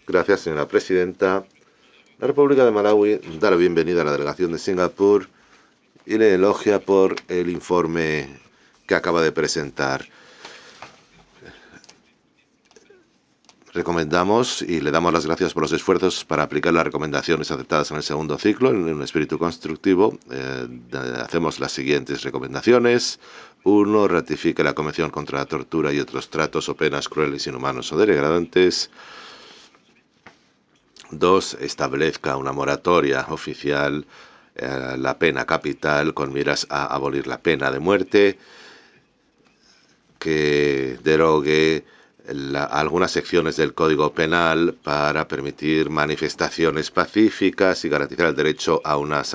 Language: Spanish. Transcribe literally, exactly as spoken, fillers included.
Gracias, señora presidenta. La República de Malawi da la bienvenida a la delegación de Singapur y le elogia por el informe que acaba de presentar. Recomendamos y le damos las gracias por los esfuerzos para aplicar las recomendaciones aceptadas en el segundo ciclo en un espíritu constructivo. Eh, hacemos las siguientes recomendaciones. Uno, ratifique la Convención contra la Tortura y otros tratos o penas crueles, inhumanos o degradantes. Dos, establezca una moratoria oficial eh, la pena capital con miras a abolir la pena de muerte, que derogue la, algunas secciones del Código Penal para permitir manifestaciones pacíficas y garantizar el derecho a una